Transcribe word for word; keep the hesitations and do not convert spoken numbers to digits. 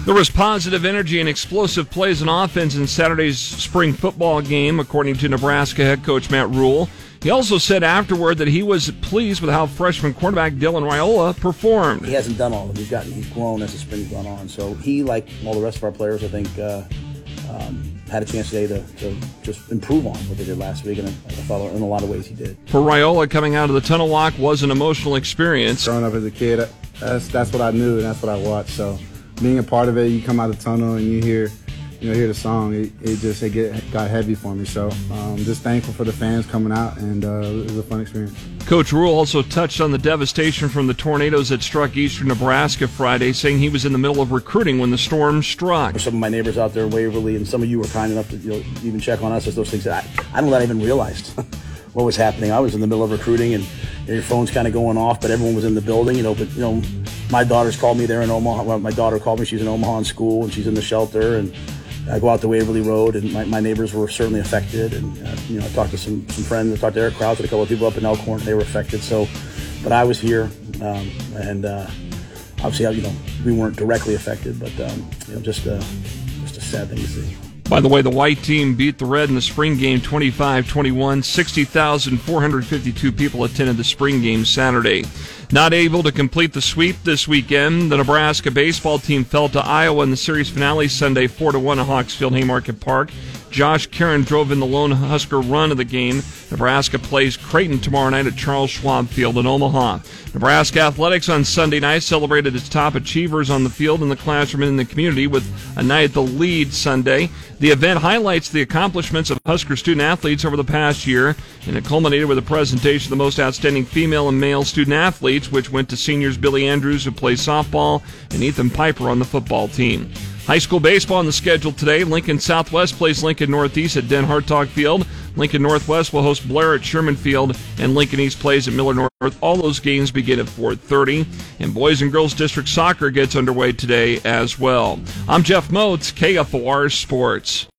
There was positive energy and explosive plays on offense in Saturday's spring football game, according to Nebraska head coach Matt Rule. He also said afterward that he was pleased with how freshman quarterback Dylan Raiola performed. He hasn't done all of it. He's gotten, he's grown as the spring's gone on. So he, like all the rest of our players, I think, uh, um, had a chance today to, to just improve on what they did last week, and I, I thought in a lot of ways he did. For Raiola, coming out of the tunnel walk was an emotional experience. Growing up as a kid, that's that's what I knew and that's what I watched. So being a part of it, you come out of the tunnel and you hear, you know, hear the song. It, it just it get, got heavy for me. So um, just thankful for the fans coming out, and uh, it was a fun experience. Coach Rule also touched on the devastation from the tornadoes that struck eastern Nebraska Friday, saying he was in the middle of recruiting when the storm struck. Some of my neighbors out there in Waverly, and some of you were kind enough to, you know, even check on us as those things that I, I don't know that I even realized what was happening. I was in the middle of recruiting, and you know, your phone's kind of going off, but everyone was in the building, you know. But you know, my daughter's called me there in Omaha. Well, my daughter called me. She's in Omaha in school, and she's in the shelter, and I go out to Waverly Road, and my, my neighbors were certainly affected. And uh, you know, I talked to some, some friends. I talked to Eric Krause and a couple of people up in Elkhorn. They were affected. So, but I was here, um, and uh, obviously, you know, we weren't directly affected, but um, you know, just uh, just a sad thing to see. By the way, the white team beat the red in the spring game twenty-five twenty-one. sixty thousand four hundred fifty-two people attended the spring game Saturday. Not able to complete the sweep this weekend, the Nebraska baseball team fell to Iowa in the series finale Sunday four to one at Hawksfield Haymarket Park. Josh Karen drove in the lone Husker run of the game. Nebraska plays Creighton tomorrow night at Charles Schwab Field in Omaha. Nebraska Athletics on Sunday night celebrated its top achievers on the field, in the classroom, and in the community with a night at the Lead Sunday. The event highlights the accomplishments of Husker student-athletes over the past year, and it culminated with a presentation of the most outstanding female and male student-athletes, which went to seniors Billy Andrews, who plays softball, and Ethan Piper on the football team. High school baseball on the schedule today. Lincoln Southwest plays Lincoln Northeast at Den Hartog Field. Lincoln Northwest will host Blair at Sherman Field, and Lincoln East plays at Miller North. All those games begin at four thirty, and boys and girls district soccer gets underway today as well. I'm Jeff Moats, K F O R Sports.